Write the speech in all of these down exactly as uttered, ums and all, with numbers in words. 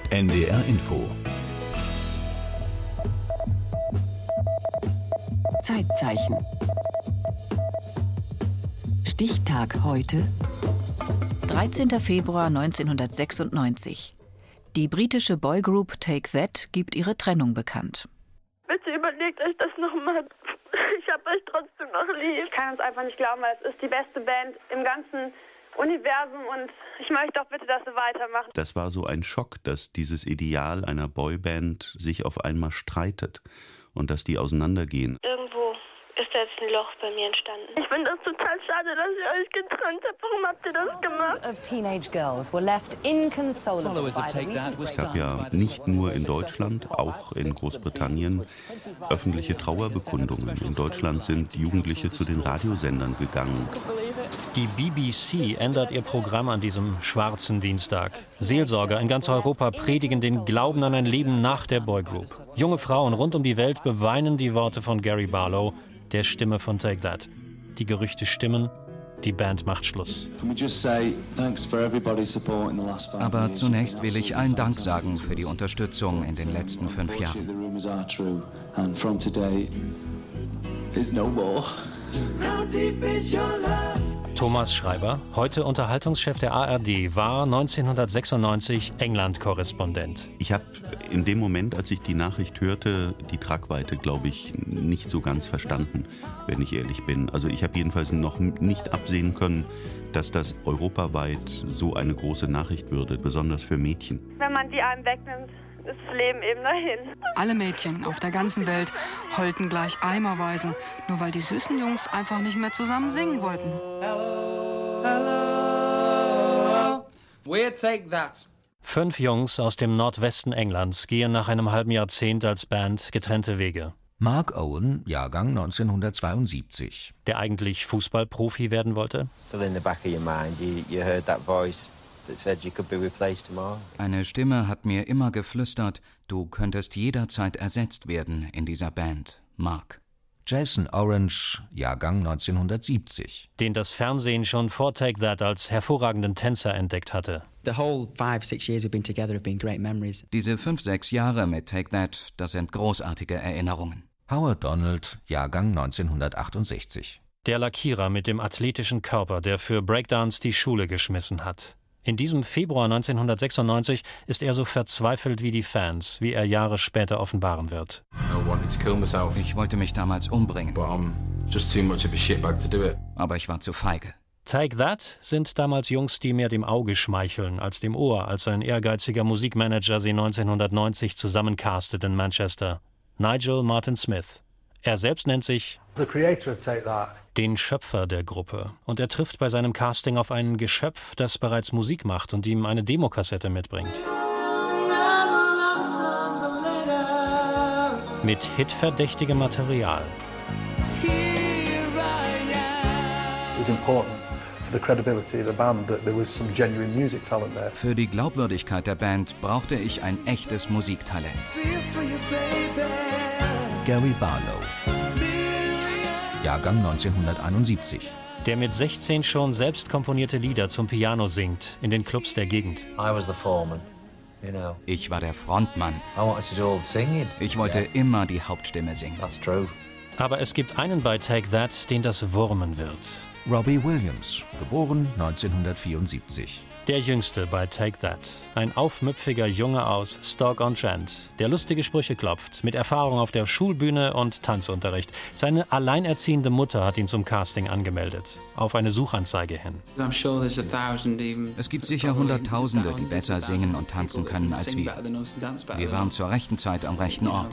N D R Info. Zeitzeichen. Stichtag heute. dreizehnter Februar neunzehnhundertsechsundneunzig. Die britische Boygroup Take That gibt ihre Trennung bekannt. Bitte überlegt euch das nochmal. Ich hab euch trotzdem noch lieb. Ich kann es einfach nicht glauben, weil es ist die beste Band im ganzen Universum und ich möchte auch bitte, dass sie weitermachen. Das war so ein Schock, dass dieses Ideal einer Boyband sich auf einmal streitet und dass die auseinandergehen. Irgendwo ist da jetzt ein Loch bei mir entstanden. Ich finde das total schade, dass ihr euch getrennt habt. Warum habt ihr das gemacht? Of teenage girls were left inconsolable by the recent Es gab ja nicht nur in Deutschland, auch in Großbritannien öffentliche Trauerbekundungen. In Deutschland sind Jugendliche zu den Radiosendern gegangen. Die B B C ändert ihr Programm an diesem schwarzen Dienstag. Seelsorger in ganz Europa predigen den Glauben an ein Leben nach der Boygroup. Junge Frauen rund um die Welt beweinen die Worte von Gary Barlow, der Stimme von Take That. Die Gerüchte stimmen, die Band macht Schluss. Aber zunächst will ich allen Dank sagen für die Unterstützung in den letzten fünf Jahren. Thomas Schreiber, heute Unterhaltungschef der A R D, war neunzehnhundertsechsundneunzig England-Korrespondent. Ich habe in dem Moment, als ich die Nachricht hörte, die Tragweite, glaube ich, nicht so ganz verstanden, wenn ich ehrlich bin. Also ich habe jedenfalls noch nicht absehen können, dass das europaweit so eine große Nachricht würde, besonders für Mädchen. Wenn man die einem wegnimmt, ist das Leben eben dahin. Alle Mädchen auf der ganzen Welt heulten gleich eimerweise, nur weil die süßen Jungs einfach nicht mehr zusammen singen wollten. We'll take that. Fünf Jungs aus dem Nordwesten Englands gehen nach einem halben Jahrzehnt als Band getrennte Wege. Mark Owen, Jahrgang neunzehnhundertzweiundsiebzig. Der eigentlich Fußballprofi werden wollte. Still in the back of your mind, you, you heard that voice that said you could be replaced tomorrow. Eine Stimme hat mir immer geflüstert, du könntest jederzeit ersetzt werden in dieser Band, Mark. Jason Orange, Jahrgang neunzehnhundertsiebzig. Den das Fernsehen schon vor Take That als hervorragenden Tänzer entdeckt hatte. The whole five, six years we've been together have been great memories. Diese fünf, sechs Jahre mit Take That, das sind großartige Erinnerungen. Howard Donald, Jahrgang neunzehnhundertachtundsechzig. Der Lackierer mit dem athletischen Körper, der für Breakdance die Schule geschmissen hat. In diesem Februar neunzehnhundertsechsundneunzig ist er so verzweifelt wie die Fans, wie er Jahre später offenbaren wird. Ich wollte mich damals umbringen, aber ich war zu feige. Take That sind damals Jungs, die mehr dem Auge schmeicheln als dem Ohr, als ein ehrgeiziger Musikmanager sie neunzehnhundertneunzig zusammencastet in Manchester. Nigel Martin Smith. Er selbst nennt sich The creator of Take That. Den Schöpfer der Gruppe. Und er trifft bei seinem Casting auf ein Geschöpf, das bereits Musik macht und ihm eine Demokassette mitbringt. Mit hitverdächtigem Material. Für die Glaubwürdigkeit der Band brauchte ich ein echtes Musiktalent. Gary Barlow, Jahrgang neunzehnhunderteinundsiebzig. Der mit sechzehn schon selbst komponierte Lieder zum Piano singt, in den Clubs der Gegend. I was the foreman, you know. Ich war der Frontmann. I wanted to do all the singing. Ich wollte yeah. immer die Hauptstimme singen. That's true. Aber es gibt einen bei Take That, den das wurmen wird. Robbie Williams, geboren neunzehnhundertvierundsiebzig. Der Jüngste bei Take That. Ein aufmüpfiger Junge aus Stoke-on-Trent, der lustige Sprüche klopft, mit Erfahrung auf der Schulbühne und Tanzunterricht. Seine alleinerziehende Mutter hat ihn zum Casting angemeldet, auf eine Suchanzeige hin. Es gibt sicher Hunderttausende, die besser singen und tanzen können als wir. Wir waren zur rechten Zeit am rechten Ort.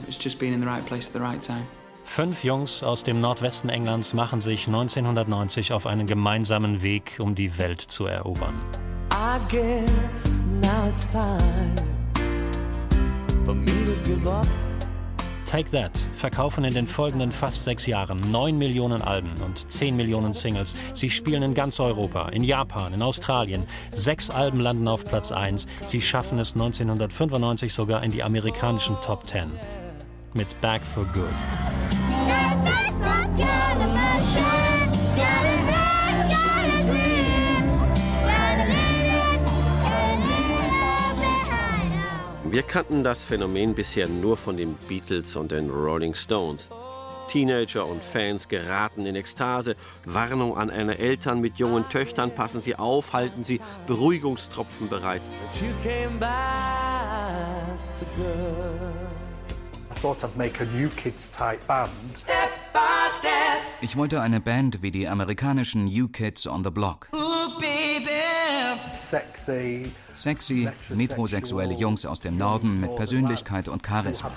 Fünf Jungs aus dem Nordwesten Englands machen sich neunzehnhundertneunzig auf einen gemeinsamen Weg, um die Welt zu erobern. I guess now it's time for me to give up. Take That verkaufen in den folgenden fast sechs Jahren neun Millionen Alben und zehn Millionen Singles. Sie spielen in ganz Europa, in Japan, in Australien. Sechs Alben landen auf Platz eins. Sie schaffen es neunzehnhundertfünfundneunzig sogar in die amerikanischen Top Ten. Mit Back for Good. Wir kannten das Phänomen bisher nur von den Beatles und den Rolling Stones. Teenager und Fans geraten in Ekstase. Warnung an eine Eltern mit jungen Töchtern: Passen Sie auf, halten Sie Beruhigungstropfen bereit. Ich wollte eine Band wie die amerikanischen New Kids on the Block. Sexy, Sexy, metrosexuelle Jungs aus dem Norden mit Persönlichkeit und Charisma.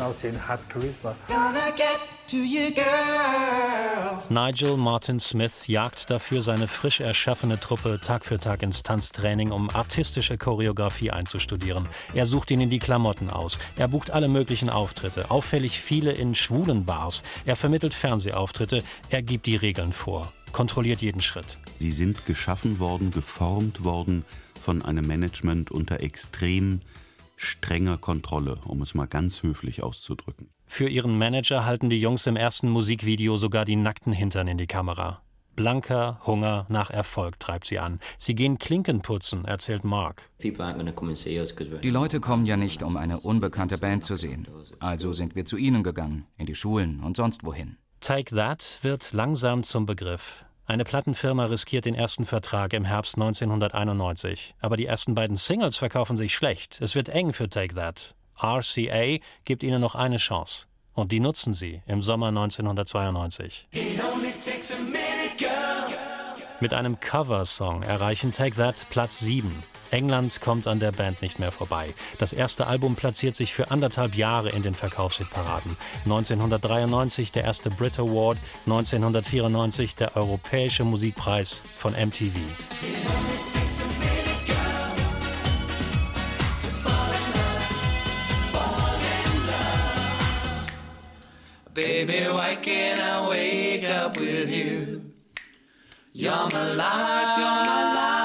Nigel Martin Smith jagt dafür seine frisch erschaffene Truppe Tag für Tag ins Tanztraining, um artistische Choreografie einzustudieren. Er sucht ihnen die Klamotten aus. Er bucht alle möglichen Auftritte, auffällig viele in schwulen Bars. Er vermittelt Fernsehauftritte. Er gibt die Regeln vor, kontrolliert jeden Schritt. Sie sind geschaffen worden, geformt worden von einem Management unter extrem strenger Kontrolle, um es mal ganz höflich auszudrücken. Für ihren Manager halten die Jungs im ersten Musikvideo sogar die nackten Hintern in die Kamera. Blanker Hunger nach Erfolg treibt sie an. Sie gehen Klinken putzen, erzählt Mark. Die Leute kommen ja nicht, um eine unbekannte Band zu sehen. Also sind wir zu ihnen gegangen, in die Schulen und sonst wohin. Take That wird langsam zum Begriff. Eine Plattenfirma riskiert den ersten Vertrag im Herbst neunzehnhunderteinundneunzig. Aber die ersten beiden Singles verkaufen sich schlecht. Es wird eng für Take That. R C A gibt ihnen noch eine Chance. Und die nutzen sie im Sommer neunzehnhundertzweiundneunzig. Mit einem Coversong erreichen Take That Platz sieben. England kommt an der Band nicht mehr vorbei. Das erste Album platziert sich für anderthalb Jahre in den Verkaufshitparaden. neunzehnhundertdreiundneunzig der erste Brit Award, neunzehnhundertvierundneunzig der Europäische Musikpreis von M T V. Baby, why can't I wake up with you? You're my life, you're my life.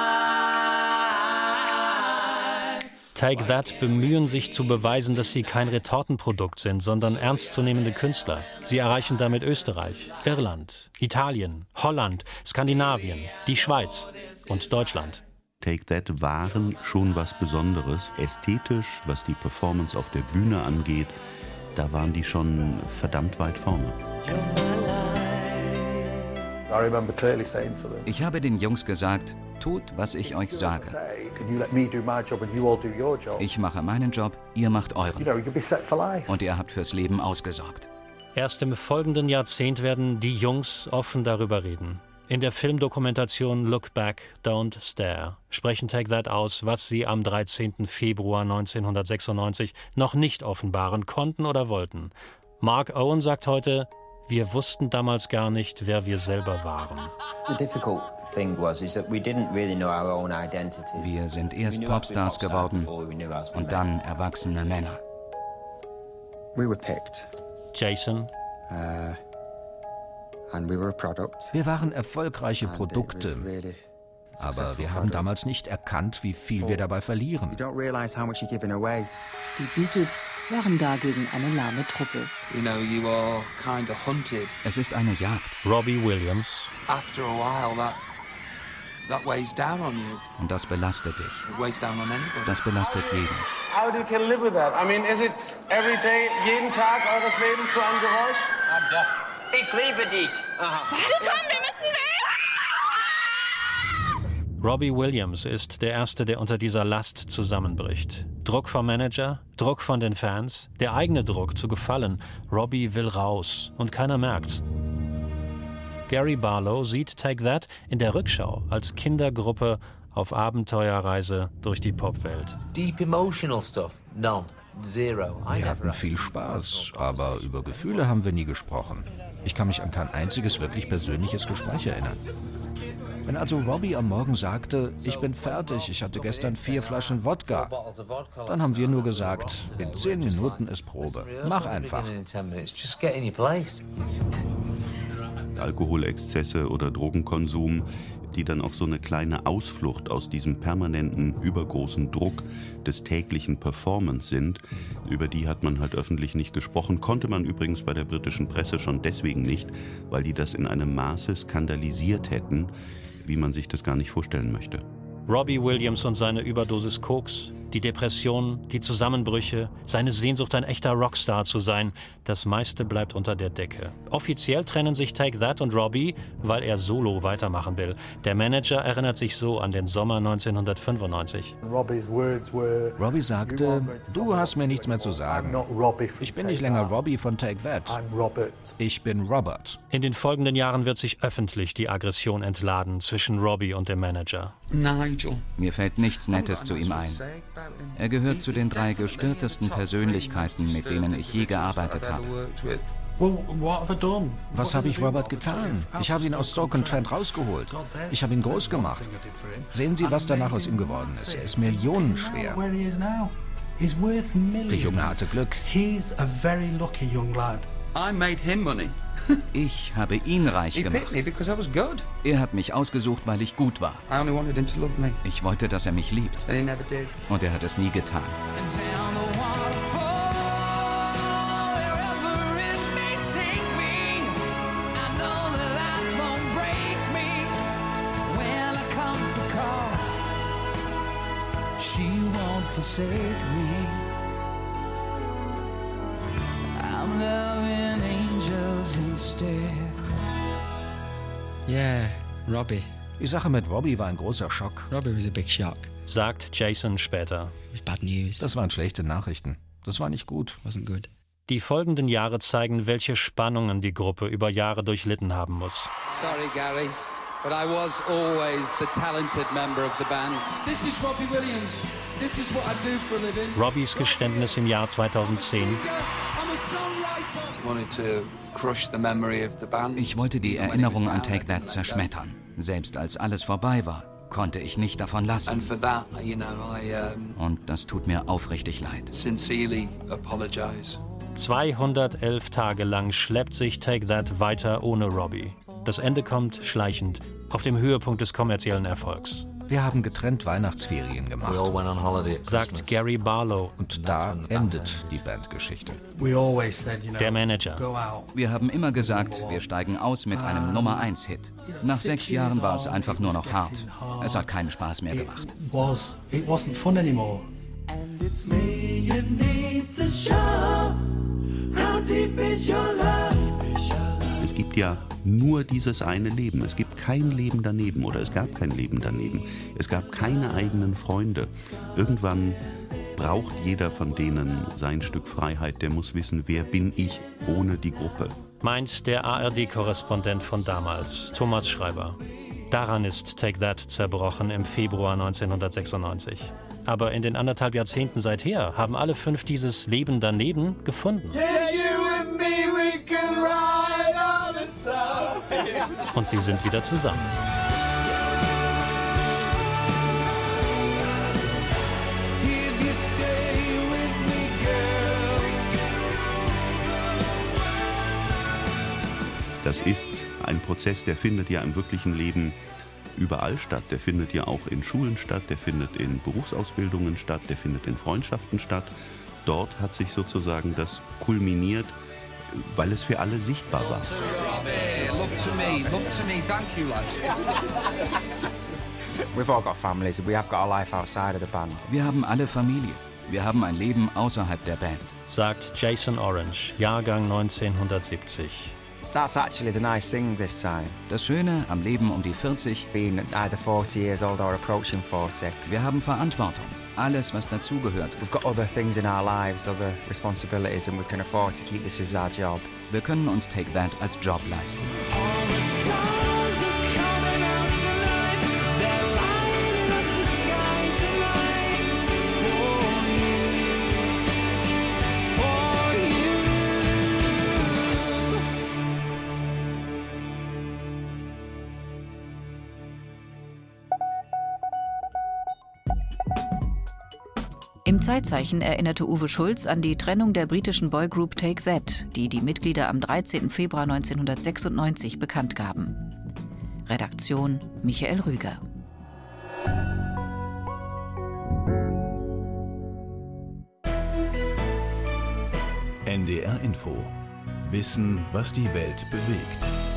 Take That bemühen sich zu beweisen, dass sie kein Retortenprodukt sind, sondern ernstzunehmende Künstler. Sie erreichen damit Österreich, Irland, Italien, Holland, Skandinavien, die Schweiz und Deutschland. Take That waren schon was Besonderes. Ästhetisch, was die Performance auf der Bühne angeht, da waren die schon verdammt weit vorne. Ich habe den Jungs gesagt, tut, was ich euch sage. Ich mache meinen Job, ihr macht euren. Und ihr habt fürs Leben ausgesorgt. Erst im folgenden Jahrzehnt werden die Jungs offen darüber reden. In der Filmdokumentation Look Back, Don't Stare sprechen Take That aus, was sie am dreizehnten Februar neunzehnhundertsechsundneunzig noch nicht offenbaren konnten oder wollten. Mark Owen sagt heute: Wir wussten damals gar nicht, wer wir selber waren. Wir sind erst Popstars geworden und dann erwachsene Männer. Jason. Wir waren erfolgreiche Produkte, aber wir haben damals nicht erkannt, wie viel wir dabei verlieren. Die Beatles waren dagegen eine lahme Truppe. Es ist eine Jagd. Robbie Williams. Und das belastet dich. Das belastet jeden. How do you can live with that? I mean, is it every day, jeden Tag eures Lebens so ein Geräusch? I'm deaf. Ich liebe dich. Aha. Komm, wir müssen weg! Robbie Williams ist der Erste, der unter dieser Last zusammenbricht. Druck vom Manager, Druck von den Fans, der eigene Druck zu gefallen. Robbie will raus und keiner merkt's. Gary Barlow sieht Take That in der Rückschau als Kindergruppe auf Abenteuerreise durch die Popwelt. Deep emotional stuff? None. Zero. Wir hatten viel Spaß, aber über Gefühle haben wir nie gesprochen. Ich kann mich an kein einziges wirklich persönliches Gespräch erinnern. Wenn also Robbie am Morgen sagte, ich bin fertig, ich hatte gestern vier Flaschen Wodka, dann haben wir nur gesagt, in zehn Minuten ist Probe. Mach einfach. Alkoholexzesse oder Drogenkonsum, die dann auch so eine kleine Ausflucht aus diesem permanenten, übergroßen Druck des täglichen Performance sind. Über die hat man halt öffentlich nicht gesprochen, konnte man übrigens bei der britischen Presse schon deswegen nicht, weil die das in einem Maße skandalisiert hätten, wie man sich das gar nicht vorstellen möchte. Robbie Williams und seine Überdosis Koks, Die Depression, die Zusammenbrüche, seine Sehnsucht, ein echter Rockstar zu sein, das meiste bleibt unter der Decke. Offiziell trennen sich Take That und Robbie, weil er solo weitermachen will. Der Manager erinnert sich so an den Sommer neunzehnhundertfünfundneunzig. Robbie sagte, du hast mir nichts mehr zu sagen. Ich bin nicht länger Robbie von Take That. Ich bin Robert. In den folgenden Jahren wird sich öffentlich die Aggression entladen zwischen Robbie und dem Manager. Nigel. Mir fällt nichts Nettes zu ihm ein. Er gehört zu den drei gestörtesten Persönlichkeiten, mit denen ich je gearbeitet habe. Was habe ich Robert getan? Ich habe ihn aus Stoke-on-Trent rausgeholt. Ich habe ihn groß gemacht. Sehen Sie, was danach aus ihm geworden ist. Er ist millionenschwer. Der Junge hatte Glück. Ich habe ihn reich gemacht. Er hat mich ausgesucht, weil ich gut war. Ich wollte, dass er mich liebt. Und er hat es nie getan. She won't forsake me. I'm loving angels instead. Yeah, Robbie. Die Sache mit Robbie war ein großer Schock. Robbie was a big shock. Sagt Jason später. Bad news. Das waren schlechte Nachrichten. Das war nicht gut. Wasn't good. Die folgenden Jahre zeigen, welche Spannungen die Gruppe über Jahre durchlitten haben muss. Sorry, Gary. But I was always the talented member of the band. This is Robbie Williams. This is what I do for a living. Robbies Geständnis im Jahr zweitausendzehn. Ich wollte die Erinnerung an Take That zerschmettern. Selbst als alles vorbei war, konnte ich nicht davon lassen. Und das tut mir aufrichtig leid. zweihundertelf Tage lang schleppt sich Take That weiter ohne Robbie. Das Ende kommt schleichend, auf dem Höhepunkt des kommerziellen Erfolgs. Wir haben getrennt Weihnachtsferien gemacht, sagt Gary Barlow. Und da endet die Bandgeschichte. Der Manager. Wir haben immer gesagt, wir steigen aus mit einem Nummer eins Hit. Nach sechs Jahren war es einfach nur noch hart. Es hat keinen Spaß mehr gemacht. Es gibt ja nur dieses eine Leben. Es gibt kein Leben daneben oder es gab kein Leben daneben. Es gab keine eigenen Freunde. Irgendwann braucht jeder von denen sein Stück Freiheit. Der muss wissen, wer bin ich ohne die Gruppe. Meint der A R D-Korrespondent von damals, Thomas Schreiber. Daran ist Take That zerbrochen im Februar neunzehnhundertsechsundneunzig. Aber in den anderthalb Jahrzehnten seither haben alle fünf dieses Leben daneben gefunden. Und sie sind wieder zusammen. Das ist ein Prozess, der findet ja im wirklichen Leben überall statt. Der findet ja auch in Schulen statt, der findet in Berufsausbildungen statt, der findet in Freundschaften statt. Dort hat sich sozusagen das kulminiert, weil es für alle sichtbar war. Look to me, look to me, thank you, lads. We've all got families, we have got our life outside of the band. Wir haben alle Familie. Wir haben ein Leben außerhalb der Band. Sagt Jason Orange, Jahrgang neunzehnhundertsiebzig. That's actually the nice thing this time. Das Schöne am Leben um die vierzig, being either forty years old or approaching forty. Wir haben Verantwortung. Alles, was dazugehört. We've got other things in our lives, other responsibilities, and we can afford to keep this as our job. Wir können uns Take That als Job leisten. Im Zeitzeichen erinnerte Uwe Schulz an die Trennung der britischen Boygroup Take That, die die Mitglieder am dreizehnten Februar neunzehnhundertsechsundneunzig bekannt gaben. Redaktion Michael Rüger. N D R Info. Wissen, was die Welt bewegt.